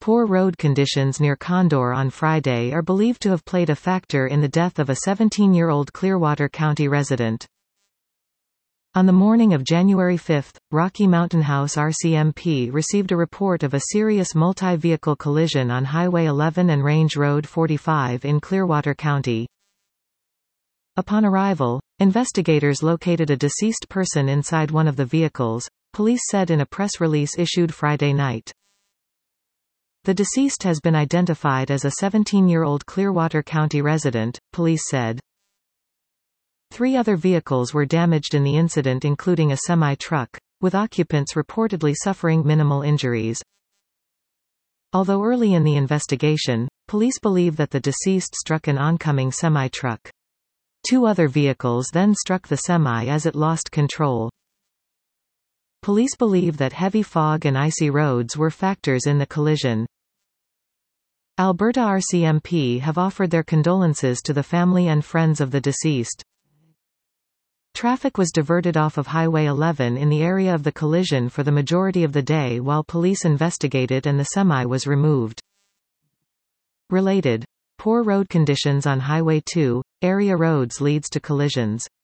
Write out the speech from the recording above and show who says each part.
Speaker 1: Poor road conditions near Condor on Friday are believed to have played a factor in the death of a 17-year-old Clearwater County resident. On the morning of January 5, Rocky Mountain House RCMP received a report of a serious multi-vehicle collision on Highway 11 and Range Road 45 in Clearwater County. Upon arrival, investigators located a deceased person inside one of the vehicles, police said in a press release issued Friday night. The deceased has been identified as a 17-year-old Clearwater County resident, police said. 3 other vehicles were damaged in the incident, including a semi-truck, with occupants reportedly suffering minimal injuries. Although early in the investigation, police believe that the deceased struck an oncoming semi-truck. 2 other vehicles then struck the semi as it lost control. Police believe that heavy fog and icy roads were factors in the collision. Alberta RCMP have offered their condolences to the family and friends of the deceased. Traffic was diverted off of Highway 11 in the area of the collision for the majority of the day while police investigated, and the semi was removed. Related. Poor road conditions on Highway 2, area roads leads to collisions.